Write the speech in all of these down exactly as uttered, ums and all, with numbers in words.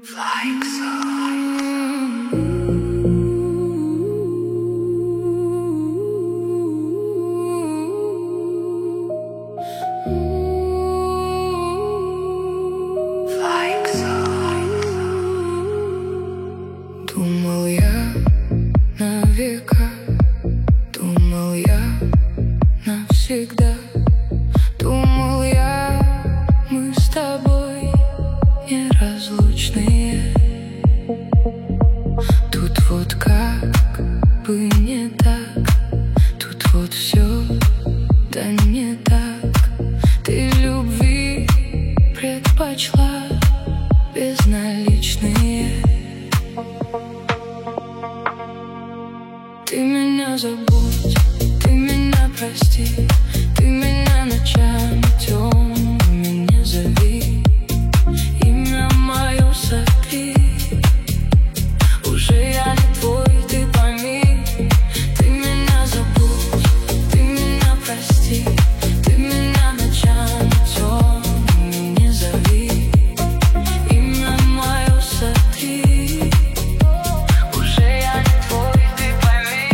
Flying solo. Flying solo. Думал я на века, думал я навсегда, думал я, мы с тобой неразлучные. Тут вот как бы не так, тут вот все да не так. Ты любви предпочла безналичные. Ты меня забудь, ты меня прости, ты меня ночами темными не зови. Имя мое сотри, уже я не твой, ты пойми. Ты меня забудь, ты меня прости, ты меня ночами темными не зови. Имя мое сотри, уже я не твой, ты пойми.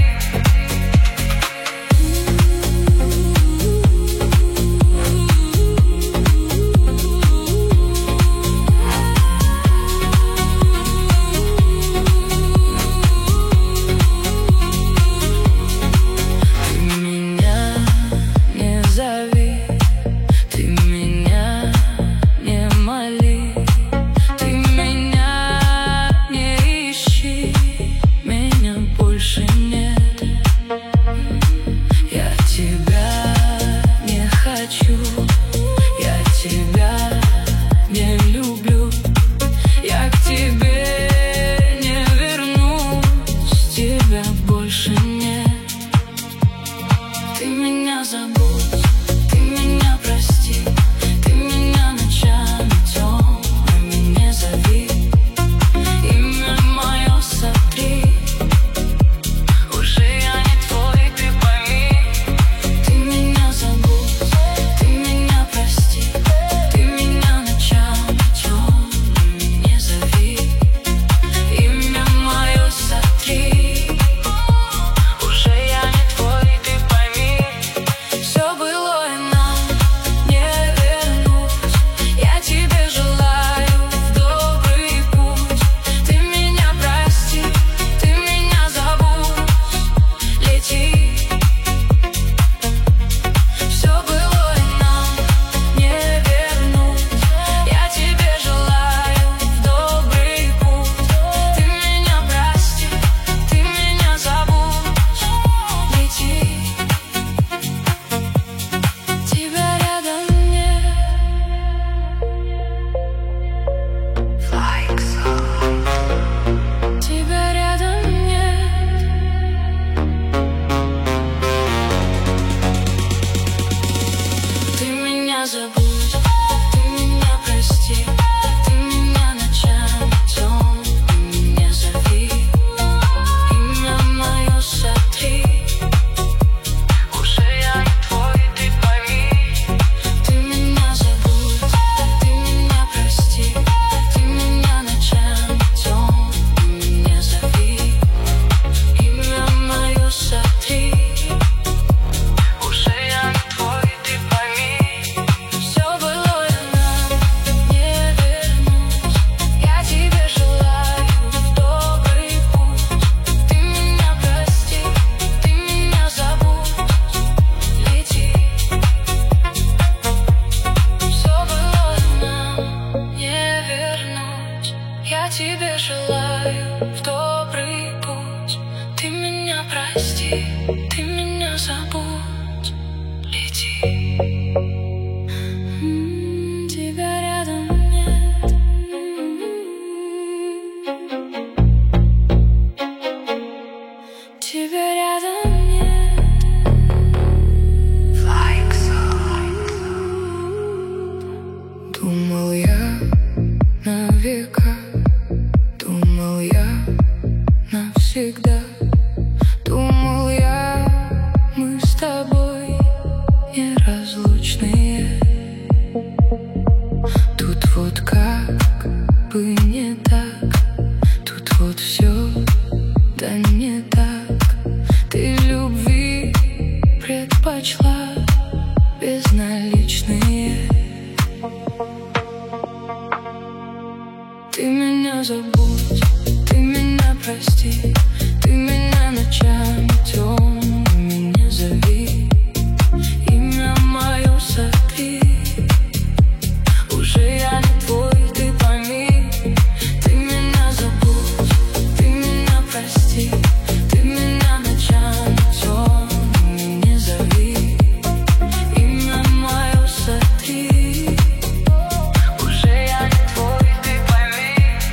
Ты меня забудь, ты меня прости, ты меня ночами темными не зови. Имя мое сотри, уже я не твой, ты пойми. Ты меня забудь, ты меня прости, ты меня ночами темными не зови. Имя мое сотри, уже я не твой, ты пойми.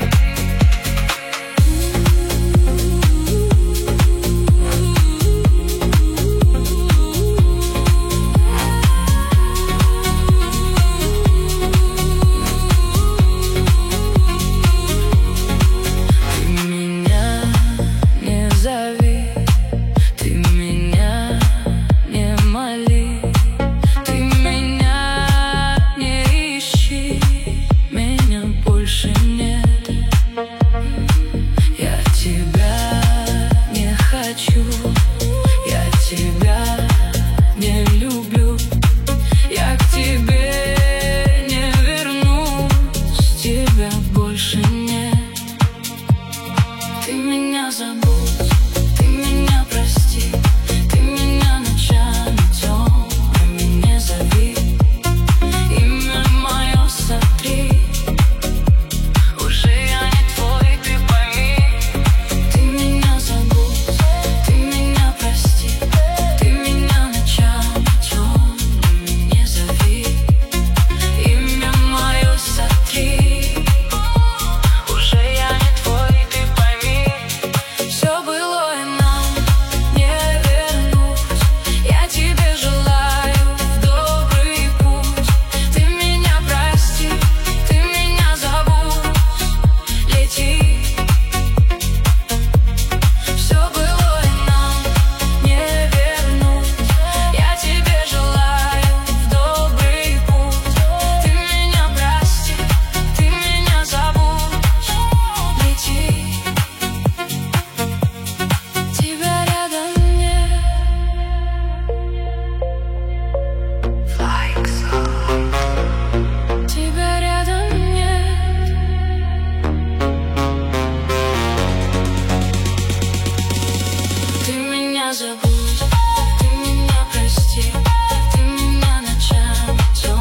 Забудь, ты меня прости, ты меня ночами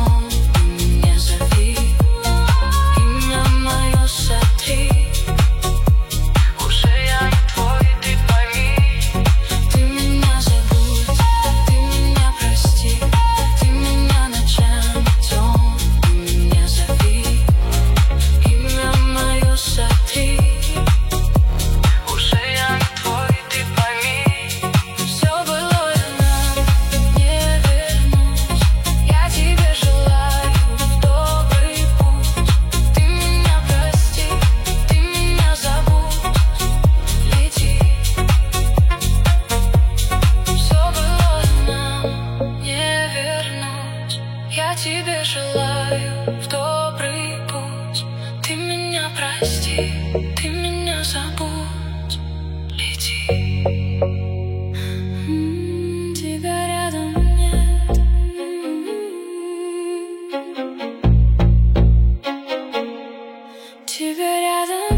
темными не зови. Имя мое сотри, уже я не твой, ты пойми. Ты меня забудь, ты меня прости, ты меня ночами темными не зови. Имя мое сотри, уже я не твой, ты пойми. Я тебе желаю в добрый путь. Ты меня прости, ты меня забудь, лети. М-м, тебя рядом нет. М-м-м. Тебя рядом.